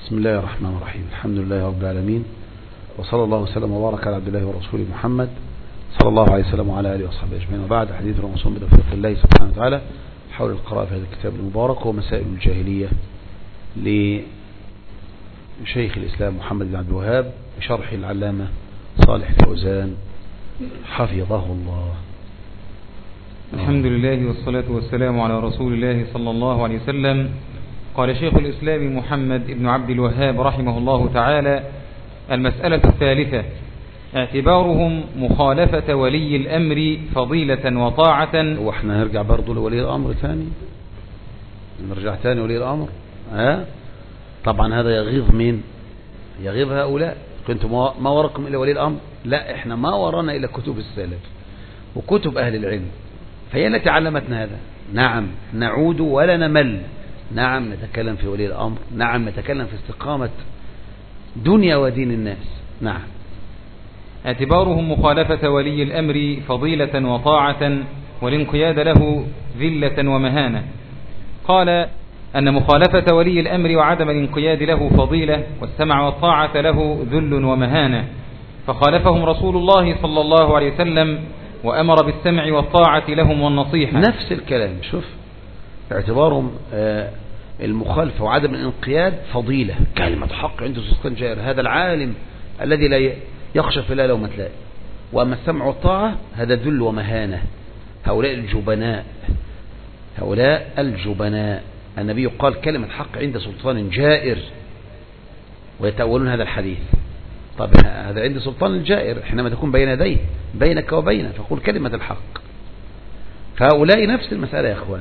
بسم الله الرحمن الرحيم. الحمد لله رب العالمين، وصلى الله وسلم وبارك على عبد الله ورسوله محمد صلى الله عليه وسلم وعلى آله وصحبه أجمعين. وبعد، حديث رمضان بتوفيق الله سبحانه وتعالى حول القراءة في هذا الكتاب المبارك ومسائل الجاهلية لشيخ الإسلام محمد بن عبد الوهاب بشرح العلامة صالح الفوزان حفظه الله. الحمد لله والصلاة والسلام على رسول الله صلى الله عليه وسلم. قال شيخ الإسلام محمد بن عبد الوهاب رحمه الله تعالى: المسألة الثالثة: اعتبارهم مخالفة ولي الأمر فضيلة وطاعة. واحنا هنرجع برضو لولي الأمر ثاني، نرجع ثاني ولي الأمر. طبعا هذا يغيظ مين؟ يغيظ هؤلاء. كنتم ما وراكم إلا ولي الأمر؟ لا، احنا ما ورانا إلا كتب السلف وكتب أهل العلم، فهي التي علمتنا هذا. نعم نعود ولا نمل، نعم نتكلم في ولي الأمر، نعم نتكلم في استقامة دنيا ودين الناس. نعم. اعتبارهم مخالفة ولي الأمر فضيلة وطاعة والانقياد له ذلة ومهانة. قال أن مخالفة ولي الأمر وعدم الانقياد له فضيلة، والسمع والطاعة له ذل ومهانة، فخالفهم رسول الله صلى الله عليه وسلم وأمر بالسمع والطاعة لهم والنصيحة. نفس الكلام. شوف، اعتبارهم المخالفة وعدم الانقياد فضيلة، كلمة حق عند سلطان جائر، هذا العالم الذي لا يخشى في الله لومة لائم. وأما السمع والطاعة هذا ذل ومهانة. هؤلاء الجبناء، هؤلاء الجبناء. النبي قال كلمة حق عند سلطان جائر، ويتأولون هذا الحديث. طب هذا عند سلطان الجائر، حينما تكون بين يديه بينك وبينه فقول كلمة الحق. فهؤلاء نفس المسألة يا أخوان.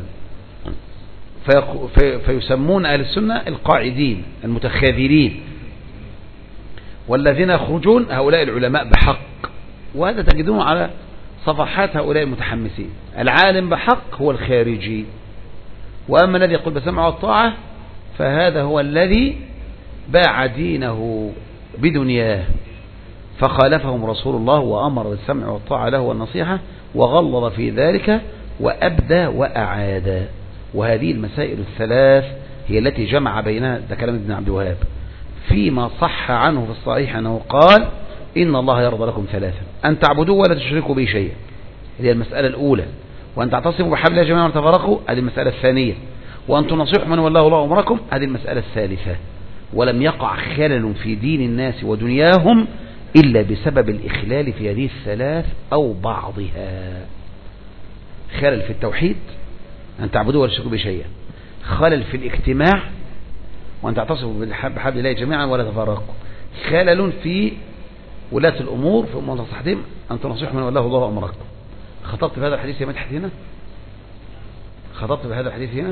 فيسمون أهل السنة القاعدين المتخاذلين، والذين يخرجون هؤلاء العلماء بحق. وهذا تجدونه على صفحات هؤلاء المتحمسين. العالم بحق هو الخارجي، وأما الذي يقول بسمع والطاعة فهذا هو الذي باع دينه بدنياه. فخالفهم رسول الله وأمر بالسمع والطاعة له والنصيحة، وغلظ في ذلك وأبدى وأعاد. وهذه المسائل الثلاث هي التي جمع بينها، ده كلام ابن عبد الوهاب، فيما صح عنه في الصحيح أنه قال: إن الله يرضى لكم ثلاثا: أن تعبدوا ولا تشركوا به شيئا، هذه المسألة الأولى، وأن تعتصموا بحبل الله جميعا ولا تفرقوا، هذه المسألة الثانية، وأن تنصحوا من والله الله أمركم، هذه المسألة الثالثة. ولم يقع خلل في دين الناس ودنياهم إلا بسبب الإخلال في هذه الثلاث أو بعضها. خلل في التوحيد، أن تعبدوا ولا تشركوا به شيئا. خلل في الاجتماع، وأن تعتصموا بحبل الله جميعا ولا تفرقوا. خلل في ولاة الأمور، في أمور نصيحتهم، أن تنصحوا من والله الله أمركم. خطبت بهذا الحديث يا مدحت هنا؟ خطبت بهذا الحديث هنا؟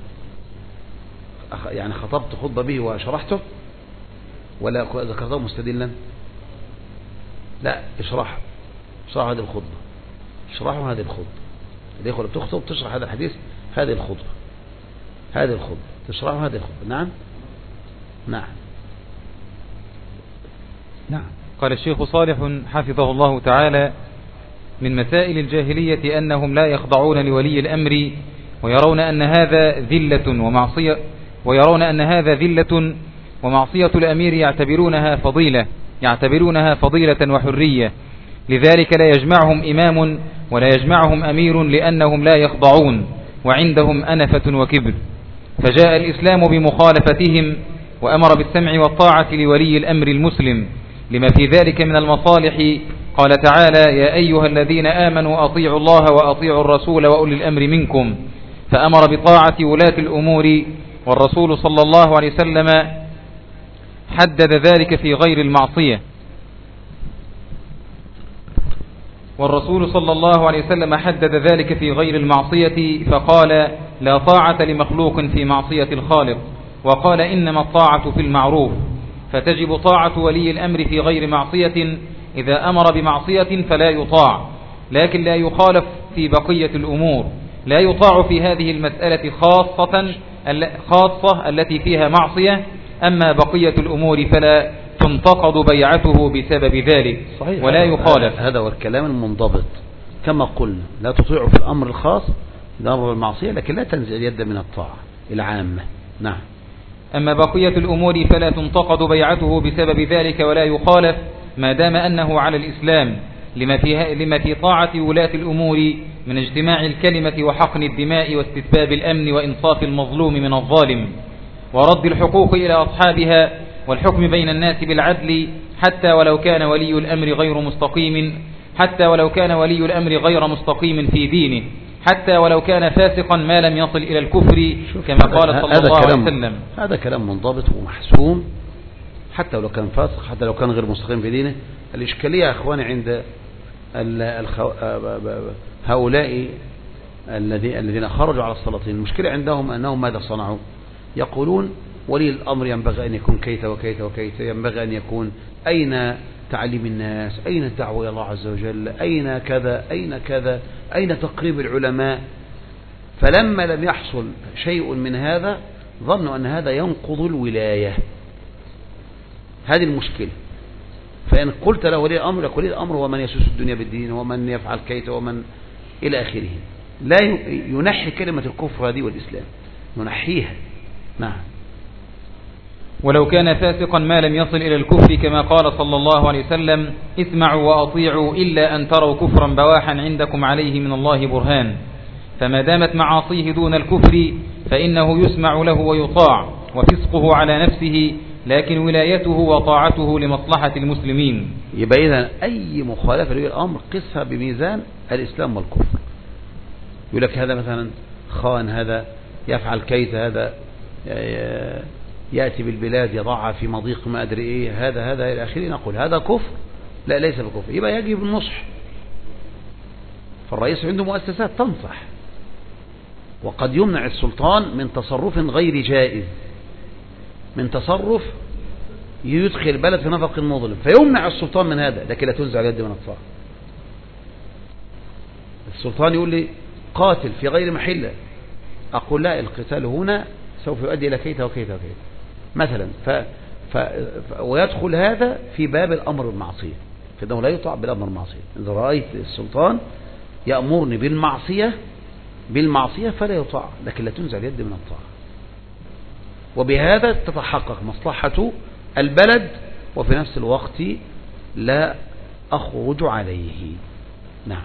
يعني خطبت خطبة به وشرحته، ولا ذكرته مستدلا؟ لا، اشرح هذه الخطبة، اشرحوا هذه الخطبة. الإخوة اللي بتخطب تشرح هذا الحديث، هذه الخطبة تشرحوا هذه الخطبة. نعم. قال الشيخ صالح حفظه الله تعالى: من مسائل الجاهلية أنهم لا يخضعون لولي الأمر، ويرون أن هذا ذلة ومعصية الأمير يعتبرونها فضيلة وحرية. لذلك لا يجمعهم إمام ولا يجمعهم أمير، لأنهم لا يخضعون وعندهم أنفة وكبر. فجاء الإسلام بمخالفتهم وأمر بالسمع والطاعة لولي الأمر المسلم لما في ذلك من المصالح. قال تعالى: يا أيها الذين آمنوا أطيعوا الله وأطيعوا الرسول وأولي الأمر منكم. فأمر بطاعة ولاة الأمور، والرسول صلى الله عليه وسلم حدد ذلك في غير المعصية، فقال: لا طاعة لمخلوق في معصية الخالق، وقال: إنما الطاعة في المعروف. فتجب طاعة ولي الأمر في غير معصية. إذا أمر بمعصية فلا يطاع، لكن لا يخالف في بقية الأمور. لا يطاع في هذه المسألة خاصة التي فيها معصية، أما بقية الأمور فلا تنتقض بيعته بسبب ذلك. صحيح. ولا يخالف. هذا هو الكلام المنضبط كما قلنا. لا تطيعوا في الأمر الخاص، الأمر بالمعصية، لكن لا تنزع اليد من الطاعة العامة. نعم. أما بقية الأمور فلا تنتقد بيعته بسبب ذلك ولا يخالف ما دام أنه على الإسلام لما في طاعة ولاة الأمور من اجتماع الكلمة وحقن الدماء واستتباب الأمن وإنصاف المظلوم من الظالم ورد الحقوق إلى أصحابها والحكم بين الناس بالعدل حتى ولو كان ولي الأمر غير مستقيم في دينه، حتى ولو كان فاسقا ما لم يصل إلى الكفر كما قال صلى الله عليه وسلم. هذا كلام منضبط ومحسوم، حتى لو كان فاسق، حتى لو كان غير مستقيم في دينه. الإشكالية يا أخواني عند هؤلاء الذين خرجوا على السلاطين، المشكلة عندهم أنهم ماذا صنعوا؟ يقولون ولي الأمر ينبغي أن يكون كيت وكيت وكيت، ينبغي أن يكون أين تعليم الناس، أين الدعوة إلى الله عز وجل، أين كذا أين كذا، أين تقريب العلماء. فلما لم يحصل شيء من هذا ظنوا أن هذا ينقض الولاية. هذه المشكلة. فإن قلت له ولي الأمر، يقول ولي الأمر هو من يسوس الدنيا بالدين ومن يفعل كيت ومن إلى آخره، لا ينحي كلمة الكفر هذه والإسلام، ينحيها. نعم. ولو كان فاسقا ما لم يصل إلى الكفر كما قال صلى الله عليه وسلم: اسمعوا وأطيعوا إلا أن تروا كفرا بواحا عندكم عليه من الله برهان. فما دامت معاصيه دون الكفر فإنه يسمع له ويطاع، وفسقه على نفسه، لكن ولايته وطاعته لمصلحة المسلمين. يبقى إذن أي مخالفة لولي الأمر قسها بميزان الإسلام والكفر. يقول لك هذا مثلا خان، هذا يفعل كيت، هذا يأتي بالبلاد يضعها في مضيق ما أدري إيه، هذا إلى آخره، نقول هذا كفر؟ لا، ليس بكفر. يبقى يجب النصح. فالرئيس عنده مؤسسات تنصح، وقد يمنع السلطان من تصرف غير جائز، من تصرف يدخل البلد في نفق مظلم، فيمنع السلطان من هذا، لكن لا تنزع اليد من الطاعة. السلطان يقول لي قاتل في غير محله، أقول لا، القتال هنا سوف يؤدي إلى كيت وكيت وكيت مثلا. ويدخل هذا في باب الأمر بالمعصية، فإنه لا يطاع بالأمر بالمعصية. إذا رأيت السلطان يأمرني بالمعصية فلا يطاع، لكن لا تنزع اليد من الطاعة. وبهذا تتحقق مصلحة البلد، وفي نفس الوقت لا أخرج عليه. نعم.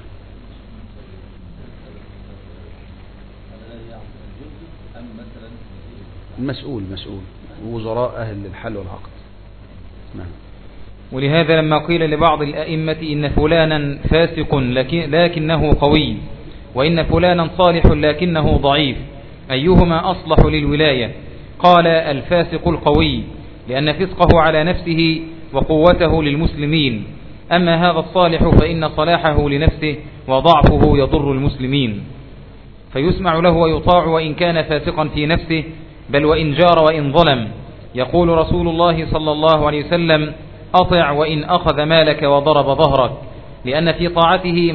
المسؤول وزراء أهل الحل والعقد. نعم. ولهذا لما قيل لبعض الأئمة إن فلانا فاسق لكنه قوي، وإن فلانا صالح لكنه ضعيف، أيهما أصلح للولاية؟ قال: الفاسق القوي، لأن فسقه على نفسه وقوته للمسلمين. أما هذا الصالح فإن صلاحه لنفسه وضعفه يضر المسلمين، فيسمع له ويطاع وإن كان فاسقا في نفسه، بل وإن جار وإن ظلم. يقول رسول الله صلى الله عليه وسلم: أطع وإن أخذ مالك وضرب ظهرك، لأن في طاعته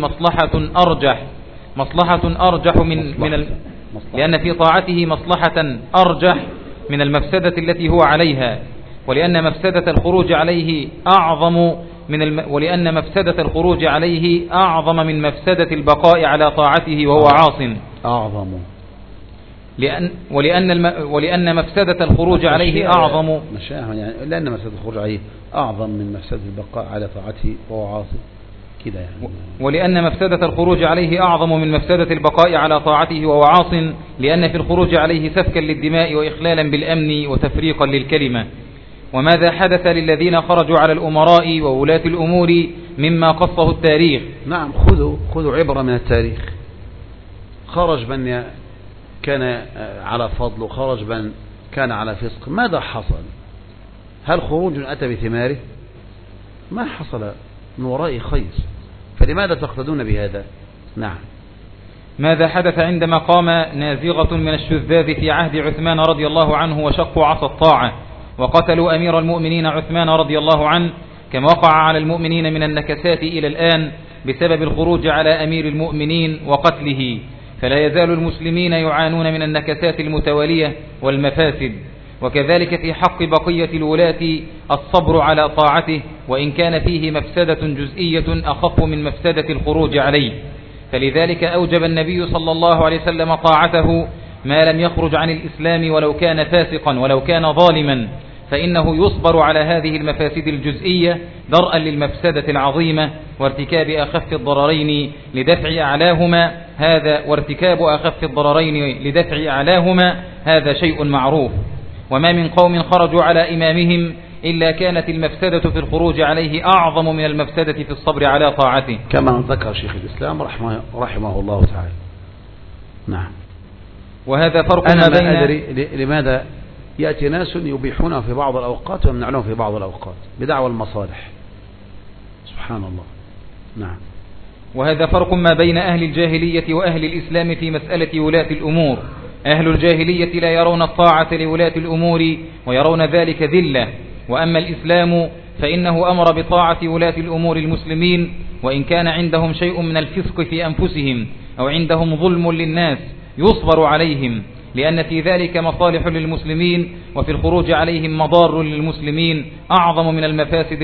لأن في طاعته مصلحة أرجح من المفسدة التي هو عليها، ولأن مفسدة الخروج عليه أعظم من مفسدة البقاء على طاعته وهو عاص. ولأن مفسدة الخروج عليه أعظم، لأن مفسدة الخروج عليه أعظم من مفسدة البقاء على طاعته وهو عاص كده يعني. ولأن مفسدة الخروج عليه أعظم من مفسدة البقاء على طاعته وهو عاص، لأن في الخروج عليه سفكا للدماء وإخلالا بالأمن وتفريقا للكلمة. وماذا حدث للذين خرجوا على الأمراء وولاة الأمور مما قصه التاريخ؟ نعم، خذوا عبرة من التاريخ. خرج من كان على فضل، وخرج من كان على فسق. ماذا حصل؟ هل خروج أتى بثماره؟ ما حصل من وراء خير، فلماذا تقتدون بهذا؟ نعم. ماذا حدث عندما قام نازغة من الشذاذ في عهد عثمان رضي الله عنه وشقوا عصا الطاعة وقتلوا أمير المؤمنين عثمان رضي الله عنه، كما وقع على المؤمنين من النكسات إلى الآن بسبب الخروج على أمير المؤمنين وقتله؟ فلا يزال المسلمين يعانون من النكسات المتوالية والمفاسد. وكذلك في حق بقية الولاة الصبر على طاعته، وإن كان فيه مفسدة جزئية أخف من مفسدة الخروج عليه. فلذلك أوجب النبي صلى الله عليه وسلم طاعته ما لم يخرج عن الإسلام ولو كان فاسقا ولو كان ظالما، فإنه يصبر على هذه المفاسد الجزئية درءا للمفسدة العظيمة وارتكاب أخف الضررين لدفع أعلاهما هذا شيء معروف. وما من قوم خرجوا على إمامهم إلا كانت المفسدة في الخروج عليه أعظم من المفسدة في الصبر على طاعته، كما ذكر شيخ الإسلام رحمه الله تعالى. نعم. وهذا فرق أنا ما بين ما أدري لماذا يأتي ناس يبيحونه في بعض الأوقات ويمنعونه في بعض الأوقات بدعوى المصالح. سبحان الله. نعم. وهذا فرق ما بين أهل الجاهلية وأهل الإسلام في مسألة ولاة الأمور. أهل الجاهلية لا يرون الطاعة لولاة الأمور ويرون ذلك ذلة، وأما الإسلام فإنه أمر بطاعة ولاة الأمور المسلمين، وإن كان عندهم شيء من الفسق في أنفسهم أو عندهم ظلم للناس يصبر عليهم، لأن في ذلك مصالح للمسلمين، وفي الخروج عليهم مضار للمسلمين أعظم من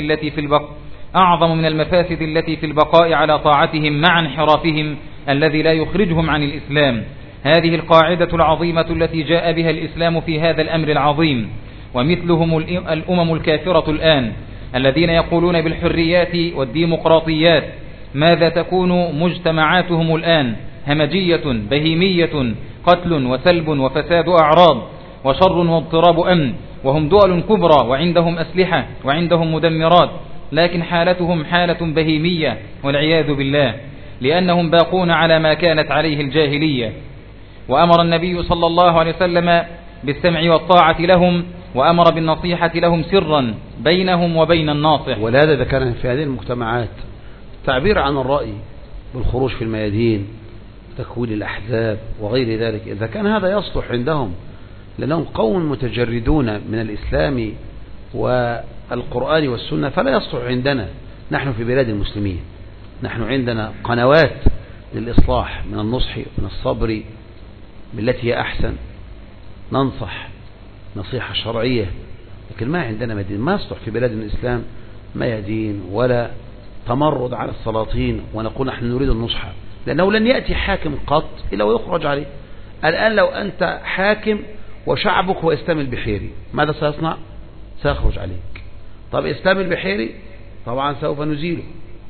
المفاسد التي في البقاء على طاعتهم مع انحرافهم الذي لا يخرجهم عن الإسلام. هذه القاعدة العظيمة التي جاء بها الإسلام في هذا الأمر العظيم. ومثلهم الأمم الكافرة الآن الذين يقولون بالحريات والديمقراطيات، ماذا تكون مجتمعاتهم الآن؟ همجية بهيمية، قتل وسلب وفساد أعراض وشر واضطراب أمن، وهم دول كبرى وعندهم أسلحة وعندهم مدمرات، لكن حالتهم حالة بهيمية والعياذ بالله، لأنهم باقون على ما كانت عليه الجاهلية. وأمر النبي صلى الله عليه وسلم بالسمع والطاعة لهم، وأمر بالنصيحة لهم سرا بينهم وبين الناصح. ولهذا إذا كان في هذه المجتمعات تعبير عن الرأي بالخروج في الميادين، تكوين الأحزاب وغير ذلك، إذا كان هذا يصلح عندهم لأنهم قوم متجردون من الإسلام والقرآن والسنة، فلا يصلح عندنا. نحن في بلاد المسلمين، نحن عندنا قنوات للإصلاح من النصح من الصبر بالتي هي أحسن، ننصح نصيحة شرعية، لكن ما عندنا مدين. ما يصلح في بلاد الإسلام ميادين ولا تمرد على السلاطين ونقول نحن نريد النصح، لأنه لن يأتي حاكم قط إلا ويخرج عليه. الآن لو أنت حاكم وشعبك هو إسلام البحيري، ماذا سيصنع؟ سيخرج عليك. طب إسلام البحيري طبعا سوف نزيله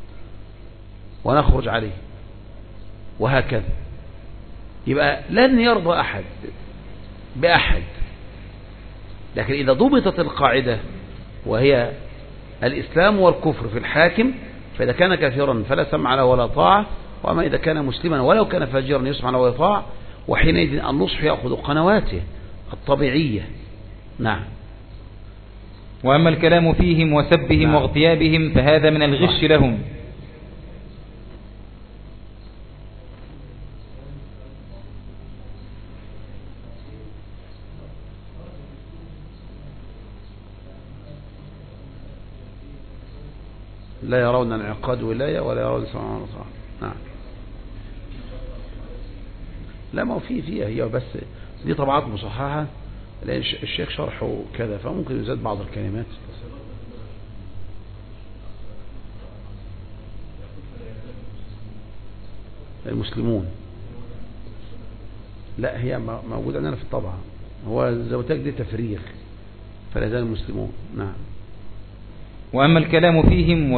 ونخرج عليه، وهكذا. يبقى لن يرضى أحد بأحد. لكن إذا ضبطت القاعدة وهي الإسلام والكفر في الحاكم، فإذا كان كافرا فلا سمع له ولا طاعة، وأما إذا كان مسلما ولو كان فاجرا يسمع له ويطاع، وحينئذ النصح يأخذ قنواته الطبيعية. نعم. وأما الكلام فيهم وسبهم واغتيابهم فهذا من الغش لهم. لا يرون انعقاد ولاية ولا يرون سماع وطاعة. نعم. لا، ما هو فيها هي بس دي طبعات مصححة، لأن الشيخ شرحه كذا فممكن يزاد بعض الكلمات. المسلمون، لا هي موجود عندنا في الطبعة، هو الزوتاج دي تفريغ، فلا زال المسلمون. نعم. وأما الكلام فيهم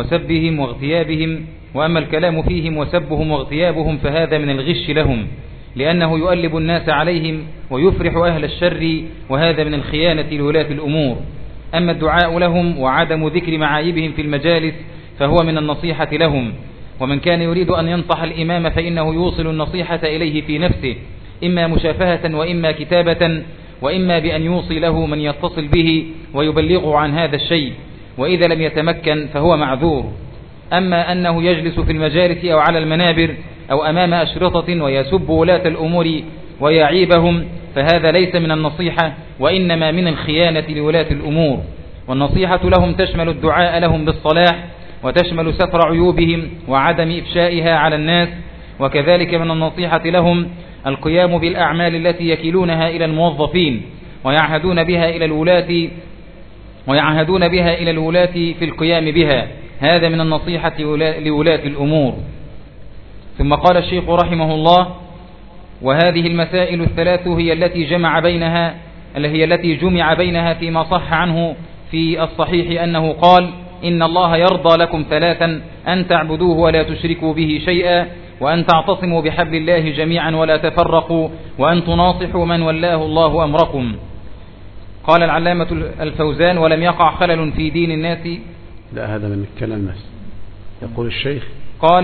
وسبهم واغتيابهم فهذا من الغش لهم، لأنه يؤلب الناس عليهم ويفرح أهل الشر، وهذا من الخيانة لولاة الأمور. أما الدعاء لهم وعدم ذكر معايبهم في المجالس فهو من النصيحة لهم. ومن كان يريد أن ينصح الإمام فإنه يوصل النصيحة إليه في نفسه، إما مشافهة وإما كتابة، وإما بأن يوصي له من يتصل به ويبلغه عن هذا الشيء، وإذا لم يتمكن فهو معذور. أما أنه يجلس في المجالس أو على المنابر أو أمام أشرطة ويسب ولاة الأمور ويعيبهم فهذا ليس من النصيحة، وإنما من الخيانة لولاة الأمور. والنصيحة لهم تشمل الدعاء لهم بالصلاح، وتشمل ستر عيوبهم وعدم إفشائها على الناس. وكذلك من النصيحة لهم القيام بالأعمال التي يكلونها إلى الموظفين ويعهدون بها إلى الولاة في القيام بها، هذا من النصيحة لولاة الأمور. ثم قال الشيخ رحمه الله: وهذه المسائل الثلاث هي التي جمع بينها فيما صح عنه في الصحيح أنه قال: إن الله يرضى لكم ثلاثا: أن تعبدوه ولا تشركوا به شيئا، وأن تعتصموا بحبل الله جميعا ولا تفرقوا، وأن تناصحوا من ولاه الله أمركم. قال العلامة الفوزان: ولم يقع خلل في دين الناس. لا، هذا من الكلام نفسه. يقول الشيخ قال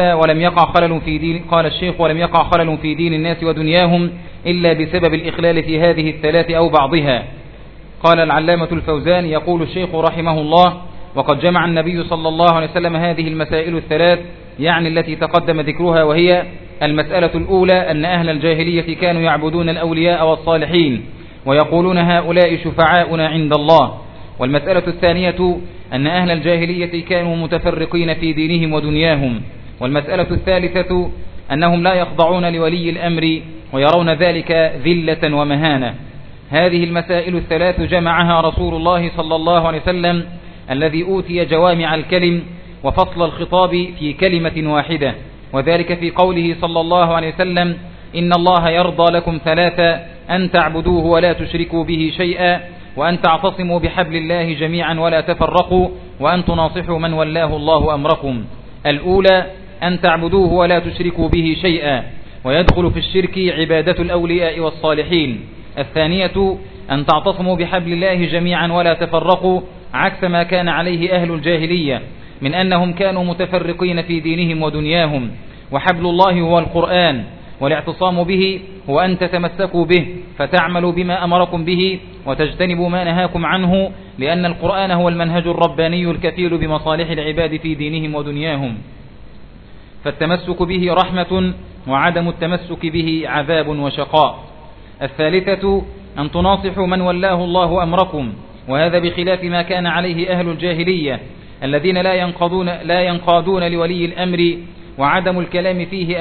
الشيخ: ولم يقع خلل في دين الناس ودنياهم إلا بسبب الإخلال في هذه الثلاث أو بعضها. قال العلامة الفوزان: يقول الشيخ رحمه الله: وقد جمع النبي صلى الله عليه وسلم هذه المسائل الثلاث، يعني التي تقدم ذكرها، وهي: المسألة الأولى أن أهل الجاهلية كانوا يعبدون الأولياء والصالحين ويقولون هؤلاء شفعاؤنا عند الله. والمسألة الثانية أن أهل الجاهلية كانوا متفرقين في دينهم ودنياهم. والمسألة الثالثة أنهم لا يخضعون لولي الأمر ويرون ذلك ذلة ومهانة. هذه المسائل الثلاث جمعها رسول الله صلى الله عليه وسلم الذي أوتي جوامع الكلم وفصل الخطاب في كلمة واحدة، وذلك في قوله صلى الله عليه وسلم: إن الله يرضى لكم ثلاثة: أن تعبدوه ولا تشركوا به شيئا، وأن تعتصموا بحبل الله جميعا ولا تفرقوا، وأن تناصحوا من ولاه الله أمركم. الأولى: أن تعبدوه ولا تشركوا به شيئا، ويدخل في الشرك عبادة الأولياء والصالحين. الثانية: أن تعتصموا بحبل الله جميعا ولا تفرقوا، عكس ما كان عليه أهل الجاهلية من أنهم كانوا متفرقين في دينهم ودنياهم. وحبل الله هو القرآن، والاعتصام به هو أن تتمسكوا به فتعملوا بما أمركم به وتجتنبوا ما نهاكم عنه، لأن القرآن هو المنهج الرباني الكفيل بمصالح العباد في دينهم ودنياهم، فالتمسك به رحمة، وعدم التمسك به عذاب وشقاء. الثالثة: أن تناصحوا من ولاه الله أمركم، وهذا بخلاف ما كان عليه أهل الجاهلية الذين لا ينقادون لولي الأمر، وعدم الكلام فيه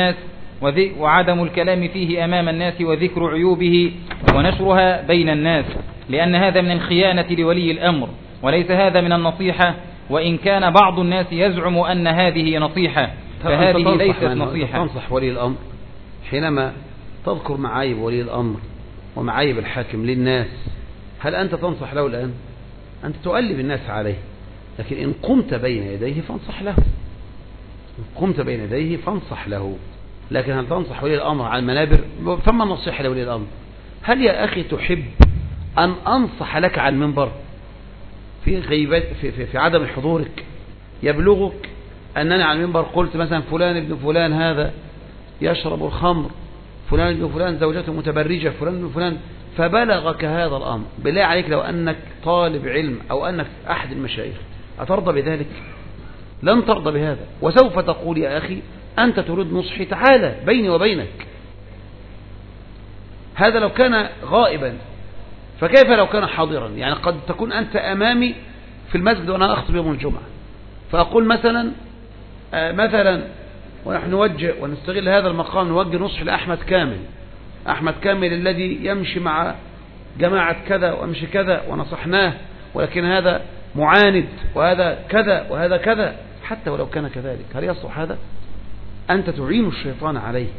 أمام الناس وذكر عيوبه ونشرها بين الناس، لأن هذا من الخيانة لولي الأمر، وليس هذا من النصيحة، وإن كان بعض الناس يزعم أن هذه نصيحة، فهذه ليست نصيحة. تنصح ولي الأمر حينما تذكر معايب ولي الأمر ومعايب الحاكم للناس، هل أنت تنصح له الآن؟ أنت تؤلب الناس عليه، لكن إن قمت بين يديه فانصح له. لكن هل تنصح ولي الأمر على المنابر؟ ثم النصيحة لولي الأمر. هل يا أخي تحب أن أنصح لك على المنبر في غيبة في عدم حضورك؟ يبلغك أنني على المنبر قلت مثلا فلان ابن فلان هذا يشرب الخمر، فلان ابن فلان زوجته متبرجة، فلان ابن فلان، فبلغك هذا الأمر. بالله عليك لو أنك طالب علم أو أنك أحد المشايخ أترضى بذلك؟ لن ترضى بهذا، وسوف تقول يا أخي أنت تريد نصحي، تعالى بيني وبينك. هذا لو كان غائبا، فكيف لو كان حاضرا؟ يعني قد تكون أنت أمامي في المسجد وأنا أخطب يوم الجمعة، فأقول مثلا ونحن نوجه ونستغل هذا المقام نوجه نصح لأحمد كامل الذي يمشي مع جماعة كذا ويمشي كذا ونصحناه، ولكن هذا معاند وهذا كذا وهذا كذا. حتى ولو كان كذلك، هل يصلح هذا؟ أنت تعين الشيطان عليه.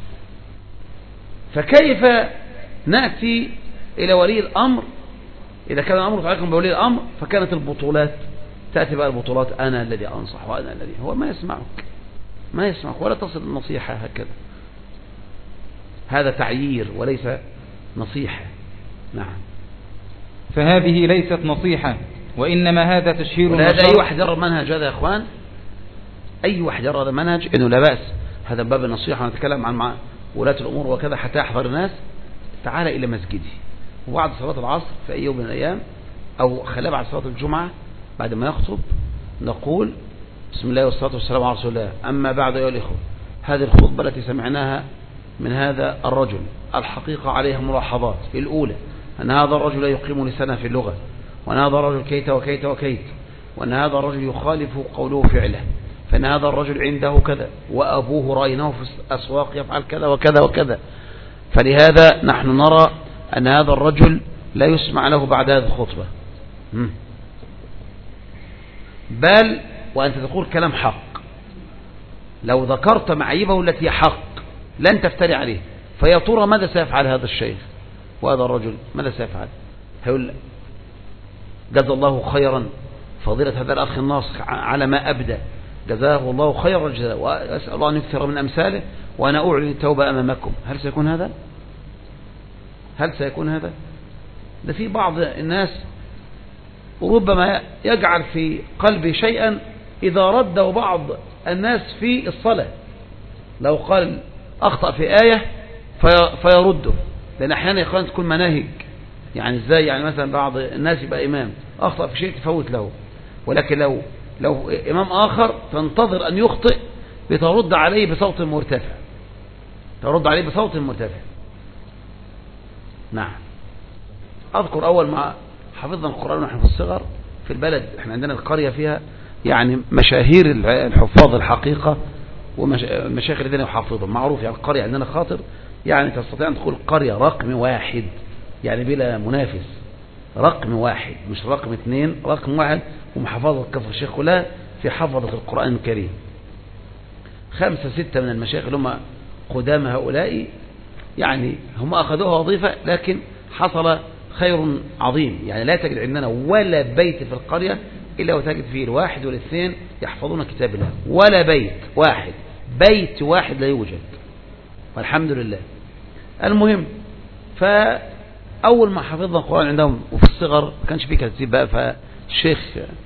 فكيف نأتي إلى ولي الأمر إذا كان الأمر تعلقكم بولي الأمر؟ فكانت البطولات تأتي بقى البطولات، أنا الذي أنصح وأنا الذي، هو ما يسمعك ولا تصل النصيحة هكذا. هذا تعيير وليس نصيحة. نعم، فهذه ليست نصيحة، وإنما هذا تشهير. هذا أي واحد يرى المنهج هذا يا أخوان، أي واحد يرى هذا المنهج إنه لا بأس، هذا باب النصيحة، ونتكلم عن مع ولاة الأمور وكذا حتى يحضر الناس. تعال إلى مسجدي وبعد صلاة العصر في أي يوم من الأيام، أو خلال بعد صلاة الجمعة بعد ما يخطب، نقول بسم الله والصلاة والسلام على رسول الله، أما بعد أيها الإخوة، هذه الخطبة التي سمعناها من هذا الرجل الحقيقة عليها ملاحظات. الأولى أن هذا الرجل يقيم لسانه في اللغة، وأن هذا الرجل كيت وكيت وكيت، وأن هذا الرجل يخالف قوله فعله، فإن هذا الرجل عنده كذا، وأبوه رأيناه في الأسواق يفعل كذا وكذا وكذا. فلهذا نحن نرى أن هذا الرجل لا يسمع له بعد هذه الخطبة، بل وأنت تقول كلام حق. لو ذكرت معيبه التي حق لن تفتري عليه، فيا ترى ماذا سيفعل هذا الشيخ وهذا الرجل؟ ماذا سيفعل؟ هيقول جزا الله خيرا فضيلة هذا الأخ الناصح على ما أبدى، جزاه الله خير الجزاء، وأسأل الله أن يكثر من أمثاله، وأنا أعلن التوبة أمامكم. هل سيكون هذا؟ هل سيكون هذا؟ ده في بعض الناس ربما يجعل في قلبه شيئا إذا رده بعض الناس في الصلاة، لو قال أخطأ في آية فيرده، لأن أحيانا يقال تكون مناهج، يعني إزاي؟ يعني مثلا بعض الناس يبقى إمام أخطأ في شيء تفوت له، ولكن لو إمام آخر تنتظر أن يخطئ بترد عليه بصوت مرتفع، ترد عليه بصوت مرتفع. نعم. أذكر أول ما حفظنا القرآن ونحن في الصغر في البلد، احنا عندنا القرية فيها يعني مشاهير الحفاظ الحقيقة والمشايخ الذين يحافظون، معروف يعني القرية عندنا خاطر، يعني تستطيع أن تقول قرية رقم واحد يعني بلا منافس، رقم واحد مش رقم اثنين، رقم واحد، ومحافظة كفر الشيخ كلها في حفظة القرآن الكريم. 5 6 من المشايخ اللي هم قدام هؤلاء يعني هم أخذوها وظيفة، لكن حصل خير عظيم، يعني لا تجد عندنا ولا بيت في القرية إلا وتجد فيه الواحد والاثنين يحفظون كتاب الله، ولا بيت واحد، بيت واحد لا يوجد، والحمد لله. المهم، فأول ما حفظنا القرآن عندهم وفي الصغر ما كانش فيه كتاب بقى، فالشيخ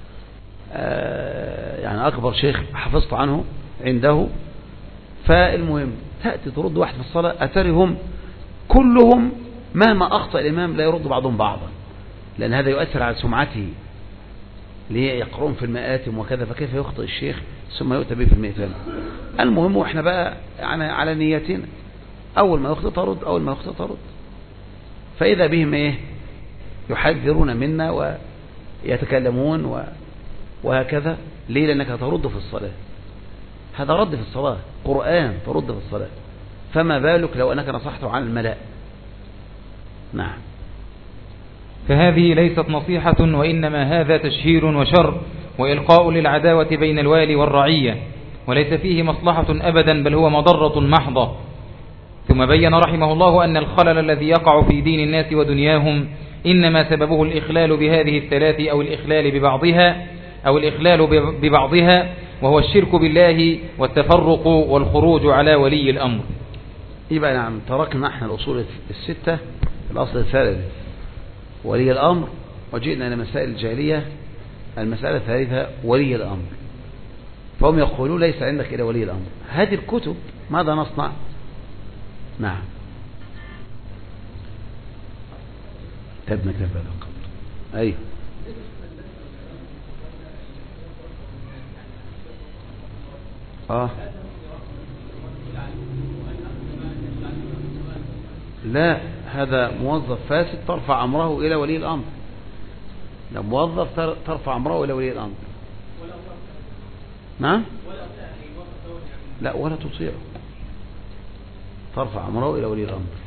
يعني أكبر شيخ حفظت عنه عنده، فالمهم تأتي ترد واحد في الصلاة أترهم كلهم مهما أخطأ الإمام لا يرد بعضهم بعضا، لأن هذا يؤثر على سمعته، ليه يقرون في المآتم وكذا، فكيف يخطئ الشيخ ثم يؤتى به في المئتان. المهم وإحنا بقى يعني على نيتنا، أول ما يخطئ ترد، أول ما يخطئ ترد، فإذا بهم إيه يحذرون منا ويتكلمون وهكذا. ليه؟ لأنك ترد في الصلاة، هذا رد في الصلاة، قرآن ترد في الصلاة، فما بالك لو أنك نصحته عن الملأ. نعم. فهذه ليست نصيحة، وإنما هذا تشهير وشر وإلقاء للعداوة بين الوالي والرعية، وليس فيه مصلحة أبدا، بل هو مضرة محضة. ثم بين رحمه الله أن الخلل الذي يقع في دين الناس ودنياهم إنما سببه الإخلال بهذه الثلاث، أو الإخلال ببعضها، وهو الشرك بالله والتفرق والخروج على ولي الأمر. يبقى نعم، تركنا احنا الأصول الستة، الأصل الثالث ولي الأمر، وجئنا إلى مسائل الجاهلية. المسألة الثالثة ولي الأمر، فهم يقولون ليس عندك إلى ولي الأمر. هذه الكتب ماذا نصنع؟ نعم. تبنى كتاب القبر. أي لا، هذا موظف فاسد ترفع أمره إلى ولي الأمر، لا موظف ترفع أمره إلى ولي الأمر. نعم. لا، ولا تطيعه، ترفع أمره إلى ولي الأمر.